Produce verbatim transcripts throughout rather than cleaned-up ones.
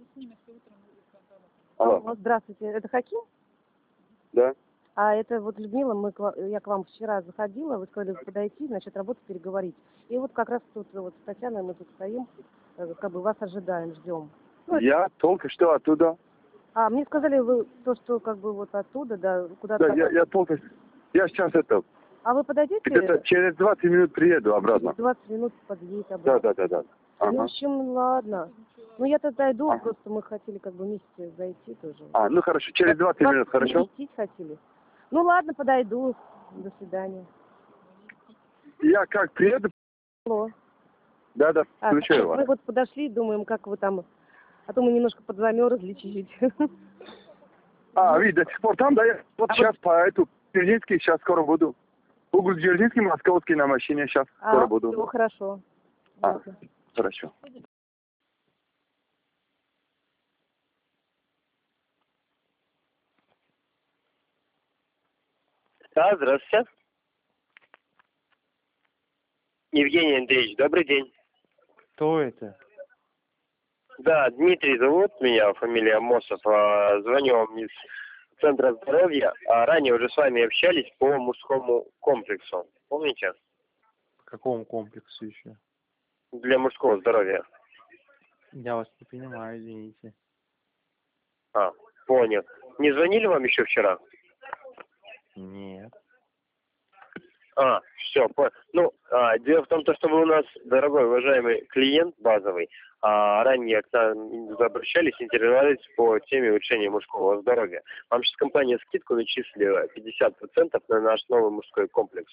Алло. Алло, здравствуйте, это Хаким? Да. А это вот Людмила, мы, к ва- я к вам вчера заходила, вы сказали подойти, значит, работу переговорить. И вот как раз тут вот с Татьяной мы тут стоим, э, как бы вас ожидаем, ждем. Ну, это- Я только что оттуда. А, мне сказали вы то, что как бы вот оттуда, да, куда-то... Да, я, я только... Я сейчас это... А вы подойдете? Где-то через двадцать минут приеду обратно. двадцать минут подъедет Да, обратно. да, да, да. Ну, в Ага. общем, ладно. Ну, я тогда иду, Ага. просто мы хотели как бы вместе зайти тоже. А, ну хорошо, через двадцать Вас минут, хорошо? навестить хотели. Ну, ладно, подойду. До свидания. Я как приеду... Алло. Да, да, А, включаю мы вас. вот подошли, думаем, как вы там... А то мы немножко подзамерзли чуть-чуть. А, вы до сих пор там, да? Я вот А сейчас по эту... Дзержинский сейчас скоро буду. Угол Дзержинский, Московский на машине сейчас скоро А, буду. все хорошо. А, Ладно. хорошо. Да, здравствуйте. Евгений Андреевич, добрый день. Кто это? Да, Дмитрий зовут меня, фамилия Мосов. А, Звоню вам из Центра здоровья. А Ранее уже с вами общались по мужскому комплексу. Помните? По какому комплексу еще? Для мужского здоровья. Я вас не понимаю, извините. А, понял. Не звонили вам еще вчера? Нет. А, все, по... ну, а, дело в том, то, что вы у нас, дорогой, уважаемый клиент базовый, а, ранее к нам обращались, интересовались по теме улучшения мужского здоровья. Вам сейчас компания скидку начислила пятьдесят процентов на наш новый мужской комплекс.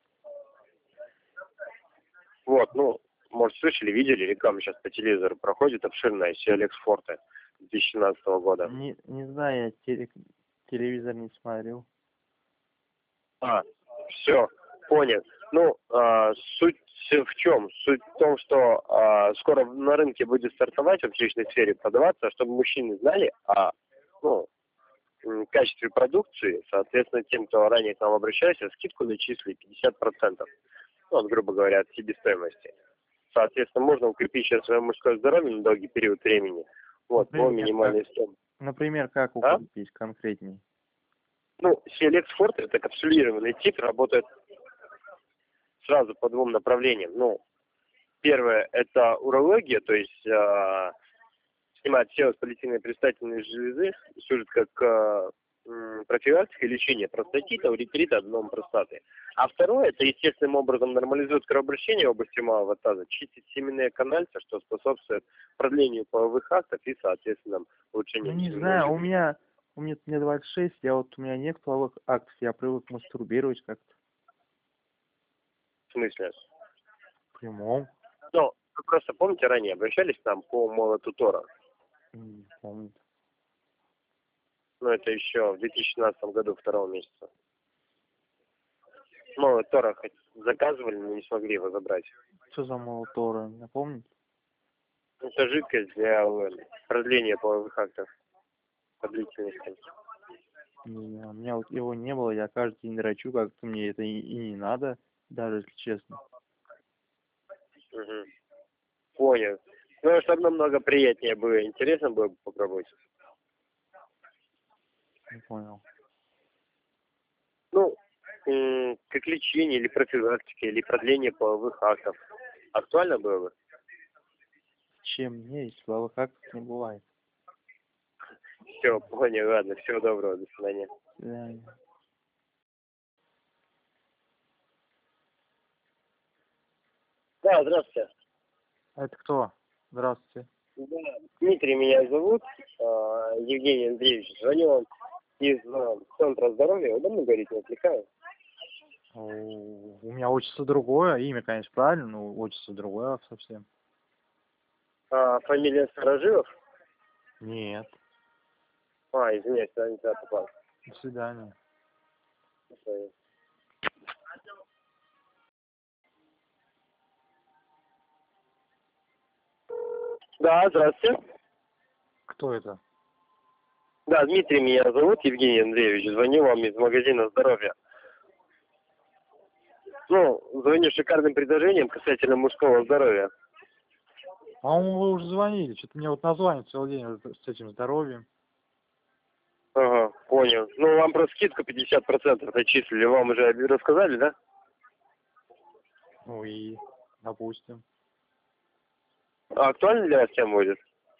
Вот, ну, может, слышали, видели, реклама сейчас по телевизору проходит обширная, си эл икс Forte две тысячи семнадцатого года. Не, не знаю, я теле- телевизор не смотрю. А, все, понял. Ну, а, суть в чем? Суть в том, что а, скоро на рынке будет стартовать в жилищной сфере продаваться, чтобы мужчины знали о ну, м, качестве продукции, соответственно, тем, кто ранее к нам обращался, скидку начислили пятьдесят процентов, ну, вот, грубо говоря, от себестоимости. Соответственно, можно укрепить сейчас свое мужское здоровье на долгий период времени, вот, по Например, минимальной сумме. Например, как А? укрепить конкретней? Ну, си эл икс Forte это капсулированный тип, работает сразу по двум направлениям. Ну, первое – это урология, то есть э, снимает все воспалительные предстательные железы, служит как э, м, профилактика и лечение простатита, уретрита, аденома простаты. А второе – это естественным образом нормализует кровообращение в области малого таза, чистит семенные канальцы, что способствует продлению половых актов и, соответственно, улучшению Ну, не семенной знаю, у жизни. меня, у меня, мне двадцать шесть, я вот, у меня нет половых актов, я привык мастурбировать как-то. В смысле? В прямом. Ну, вы просто помните, ранее обращались к нам по молоту Тора? Не помню. Ну, это еще в две тысячи шестнадцатом году, второго месяца. Молот Тора хоть заказывали, но не смогли его забрать. Что за молотора, напомните? Это жидкость для э, продления половых актов по длительности. Не знаю, у меня вот его не было, я каждый день дрочу, как-то мне это и, и не надо, даже если честно. Угу. Понял. Ну, чтобы намного приятнее было, интересно было бы попробовать. Не понял. Ну, м- как лечение или профилактика, или продление половых актов. Актуально было бы? Чем мне, если половых актов не бывает? Все, понял, ладно, всего доброго, до свидания. До свидания. Да, здравствуйте. Это кто? Здравствуйте. Да, Дмитрий меня зовут, э, Евгений Андреевич. Звоню вам из э, Центра здоровья. Удобно говорить, не отвлекаю? У у меня отчество другое, имя, конечно, правильно, но отчество другое совсем. А, фамилия Старожилов? Нет. А, извиняюсь, я не туда попал. До свидания. Sorry. Да, здравствуйте. Кто это? Да, Дмитрий меня зовут, Евгений Андреевич. Звоню вам из магазина здоровья. Ну, звоню с шикарным предложением касательно мужского здоровья. По-моему, вы уже звонили. Что-то мне вот название целый день с этим здоровьем. Ага, понял. Ну, вам про скидку пятьдесят процентов начислили. Вам уже рассказали, да? Ну и, допустим. А актуально для вас тема будет?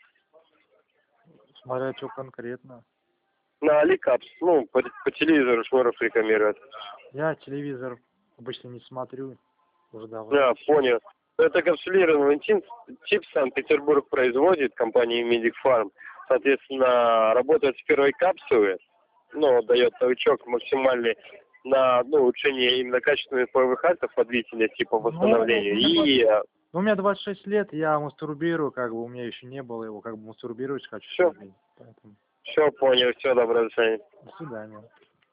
Смотря что конкретно. На Аликапс. Ну, по, по телевизору Шнуров рекламирует. Я телевизор обычно не смотрю. Уже давно. Да, понял. Это капсулированный тип, тип Санкт-Петербург производит, компания Medic Farm. Соответственно, работает с первой капсулы, но дает толчок максимальный на ну, улучшение именно качественных половых актов по длительности, по восстановлению. Ну, И ну, у меня двадцать шесть лет, я мастурбирую, как бы у меня еще не было его, как бы мастурбировать хочу. Всё. Поэтому... все понял, все, доброго, до свидания. До свидания.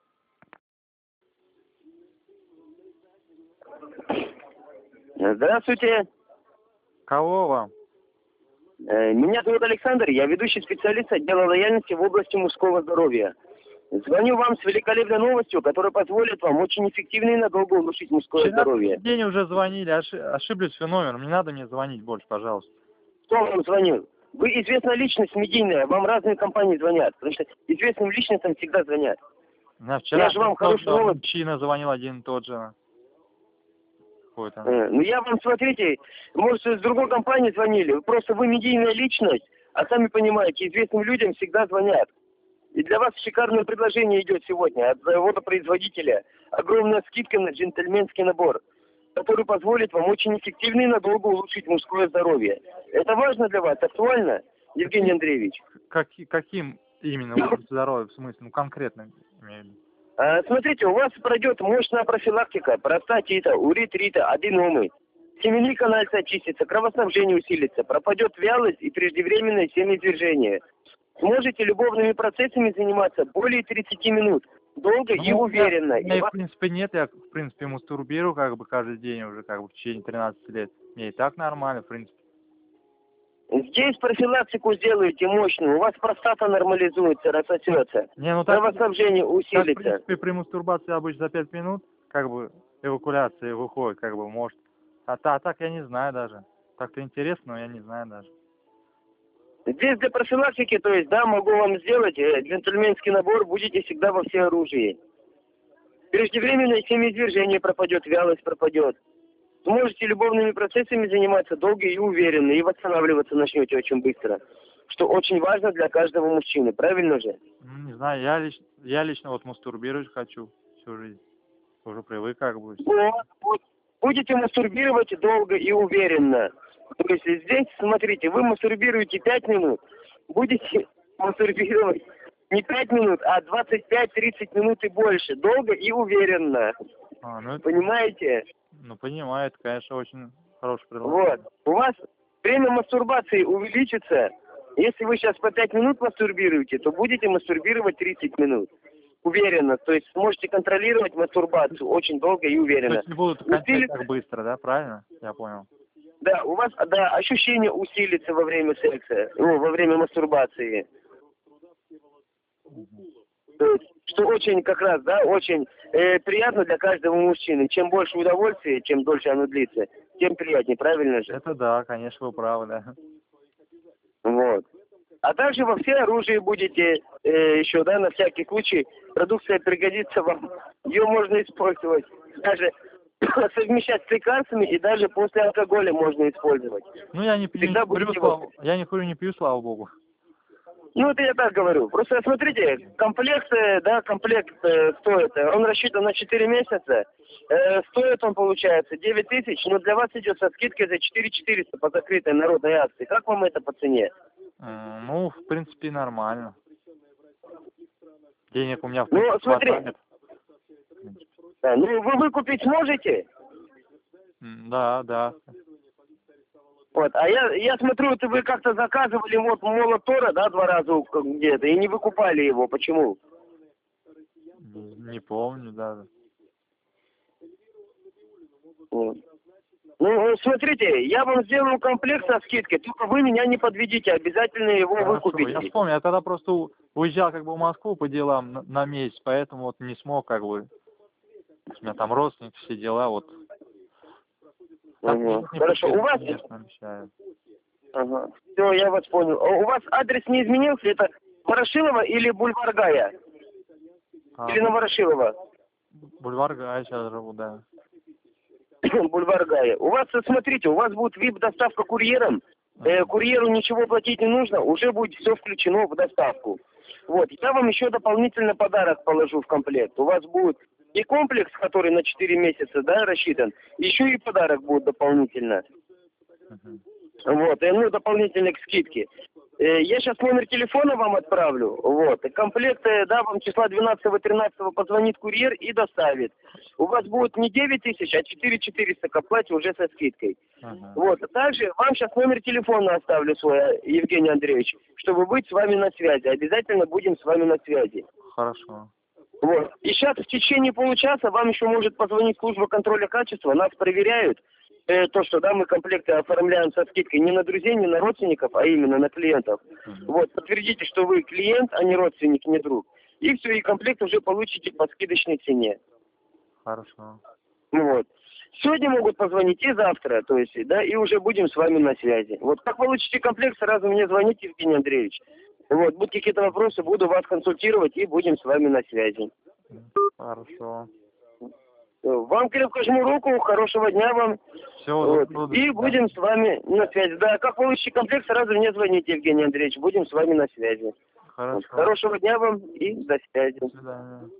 Здравствуйте. Кого вам? Э, Меня зовут Александр, я ведущий специалист отдела лояльности в области мужского здоровья. Звоню вам с великолепной новостью, которая позволит вам очень эффективно и надолго улучшить мужское Вчера здоровье. день уже звонили, оши- ошиблись в номером. Не надо мне звонить больше, пожалуйста. Кто вам звонил? Вы известная личность медийная, вам разные компании звонят, потому что известным личностям всегда звонят. У меня вчера Я же вам один и тот хорошую же новость- мужчина звонил, один и тот же. Какой-то. Э, Ну я вам, смотрите, может, с другой компании звонили, просто вы медийная личность, а сами понимаете, известным людям всегда звонят. И для вас шикарное предложение идет сегодня от завода-производителя. Огромная скидка на джентльменский набор, который позволит вам очень эффективно и надолго улучшить мужское здоровье. Это важно для вас, актуально, Евгений Андреевич? Каки- каким именно улучшить здоровье, в смысле, ну конкретно имею в виду? А, смотрите, у вас пройдет мощная профилактика простатита, уретрита, аденомы. Семенной канальцы очистится, кровоснабжение усилится, пропадет вялость и преждевременное семяизвержение. Сможете любовными процессами заниматься более тридцати минут, долго и Ну, уверенно. Я, И у меня, вас- в принципе, нет, я, в принципе, мастурбирую как бы каждый день уже, как бы в течение тринадцати лет. Мне и так нормально, в принципе. Здесь профилактику сделаете мощную, у вас простата нормализуется, рассосется. Не, ну так, Кровоснабжение так, в усилится. принципе, при мастурбации обычно за пять минут, как бы, эвакуляция выходит, как бы, может. А, та- а так я не знаю даже. Так-то интересно, но я не знаю даже. Здесь для профилактики, то есть, да, могу вам сделать э, джентльменский набор, будете всегда во всеоружии. Преждевременное семяизвержение пропадет, вялость пропадет. Сможете любовными процессами заниматься долго и уверенно, и восстанавливаться начнете очень быстро. Что очень важно для каждого мужчины, правильно же? Ну, не знаю, я, лич, я лично вот мастурбировать хочу всю жизнь. Уже привык как бы. Вот, вот. Будете мастурбировать долго и уверенно. То есть здесь, смотрите, вы мастурбируете пять минут, будете мастурбировать не пять минут, а двадцать пять тридцать минут и больше. Долго и уверенно. А, ну, это- Понимаете? ну, понимаю, это, конечно, очень хорошее предложение. Вот. У вас время мастурбации увеличится. Если вы сейчас по пять минут мастурбируете, то будете мастурбировать тридцать минут. Уверенно. То есть сможете контролировать мастурбацию очень долго и То уверенно. есть не будут кончать Усили- так быстро, да, правильно? Я понял. Да, у вас да, ощущение усилится во время секса, ну, во время мастурбации. То есть, что очень как раз, да, очень э, приятно для каждого мужчины. Чем больше удовольствия, чем дольше оно длится, тем приятнее, правильно же? Это да, конечно, вы правы, да. Вот. А также во все оружие будете э, еще, да, на всякий случай. Продукция пригодится вам. Ее можно использовать. Даже совмещать с лекарствами и даже после алкоголя можно использовать. Ну, я не, пью, Всегда не курю, будете слава, я не курю, не пью, слава богу. Ну, это я так говорю. Просто смотрите, комплект, э, да, комплект э, стоит, э, он рассчитан на четыре месяца. Э, стоит он, получается, девять тысяч, но для вас идет со скидкой за четыре четыреста по закрытой народной акции. Как вам это по цене? М, Ну, в принципе, нормально. Денег у меня в Ну, принципе смотри. хватает. Да, ну, вы выкупить сможете? М, Да, да. Вот, а я, я смотрю, это вы как-то заказывали вот молот Тора, да, два раза у- как где-то, и не выкупали его. Почему? Не не помню даже. Вот. Ну, смотрите, я вам сделаю комплект со скидкой, только вы меня не подведите, обязательно его Хорошо, выкупите. я вспомнил, я тогда просто у- уезжал как бы в Москву по делам на, на месяц, поэтому вот не смог как бы. У меня там родственники, все дела, вот. Так, Мгм. не- не Хорошо, у потерял, вас, конечно, обещаю. Ага. Все, я вас понял. А у вас адрес не изменился? Это Ворошилова или Бульвар Гая? А, Или на Ворошилова? бульвар Гая сейчас живу, да. Бульвар Гая. У вас, э, смотрите, у вас будет вип-доставка курьером. Э, курьеру ничего платить не нужно, уже будет все включено в доставку. Вот, я вам еще дополнительно подарок положу в комплект. У вас будет и комплекс, который на четыре месяца, да, рассчитан, еще и подарок будет дополнительно. Мгм. Вот, и, ну, дополнительно к скидке. Э, Я сейчас номер телефона вам отправлю, вот, и комплект, э, да, вам числа двенадцатого-тринадцатого позвонит курьер и доставит. У вас будет не девять тысяч, а четыре четыреста к оплате уже со скидкой. Ага. Вот, а также вам сейчас номер телефона оставлю свой, э, Евгений Андреевич, чтобы быть с вами на связи. Обязательно будем с вами на связи. Хорошо. Вот. И сейчас в течение получаса вам еще может позвонить служба контроля качества, нас проверяют. Э, то, что, да, мы комплекты оформляем со скидкой не на друзей, не на родственников, а именно на клиентов. Мгм. Вот, подтвердите, что вы клиент, а не родственник, не друг. И все, и комплект уже получите по скидочной цене. Хорошо. Ну вот. Сегодня могут позвонить и завтра, то есть, да, и уже будем с вами на связи. Вот, как получите комплект, сразу мне звоните, Евгений Андреевич. Вот, будут какие-то вопросы, буду вас консультировать и будем с вами на связи. Хорошо. Вам крепко жму руку, хорошего дня вам. Все, Вот. И будем с вами на связи. Да, как получите комплект, сразу мне звоните, Евгений Андреевич. Будем с вами на связи. Хорошо. Вот. Хорошего дня вам и до связи. До свидания.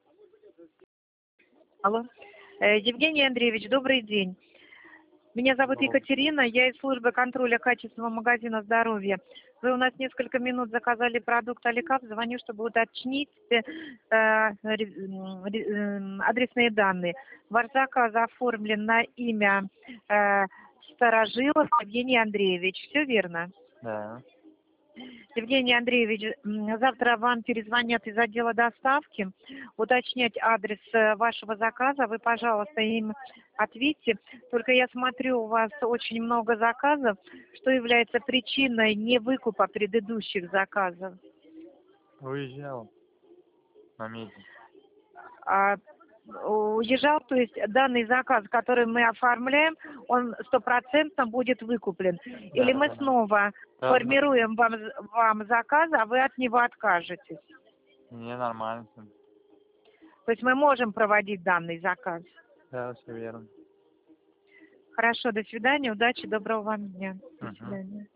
Алло. Э, Евгений Андреевич, добрый день. Меня зовут Добрый. Екатерина, я из службы контроля качества магазина «Здоровье». Вы у нас несколько минут заказали продукт Аликап. Звоню, чтобы уточнить э, ре- м, ре- эм, адресные данные. Ваш заказ оформлен на имя э, Старожилов Евгений Андреевич. Все верно? Да. Евгений Андреевич, м, завтра вам перезвонят из отдела доставки, уточнять адрес э, вашего заказа. Вы, пожалуйста, им ответьте. Только я смотрю, у вас очень много заказов. Что является причиной невыкупа предыдущих заказов? Уезжал на месяц. А, уезжал, то есть данный заказ, который мы оформляем, он стопроцентно будет выкуплен. Или мы Да. снова Да, формируем вам, вам заказ, а вы от него откажетесь? Не, нормально. То есть мы можем проводить данный заказ. Да, все верно. Хорошо, до свидания, удачи, доброго вам дня. До Мгм. свидания.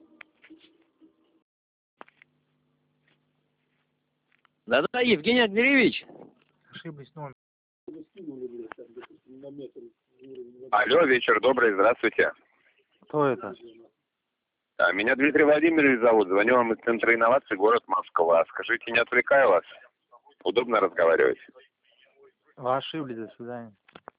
Да-да, Евгений Андреевич. Ошиблись номер. Алло, вечер добрый, здравствуйте. Кто это? А, Меня Дмитрий Владимирович зовут, звоню вам из Центра инноваций, город Москва. Скажите, не отвлекаю вас? Удобно разговаривать? Вы ошиблись, до свидания.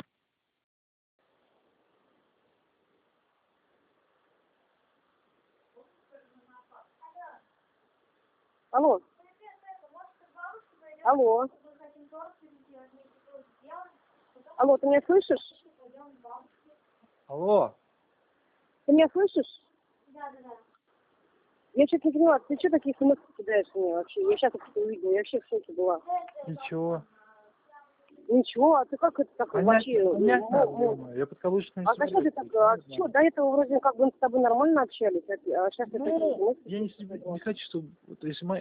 Алло. Алло. Алло, ты меня слышишь? Алло. Ты меня слышишь? Да, да, да. Я что-то не поняла, ты что такие смс кидаешь мне вообще? Я сейчас это увидела, я вообще в шоке была. Ничего. Ничего, а ты как это так вообще? Понятно, мо- мо- понятно. Я подкаблучный. А зачем ты так, а что, до этого вроде как бы мы с тобой нормально общались, а сейчас Ну, я такие смс я не, не хочу, чтобы, вот, если мои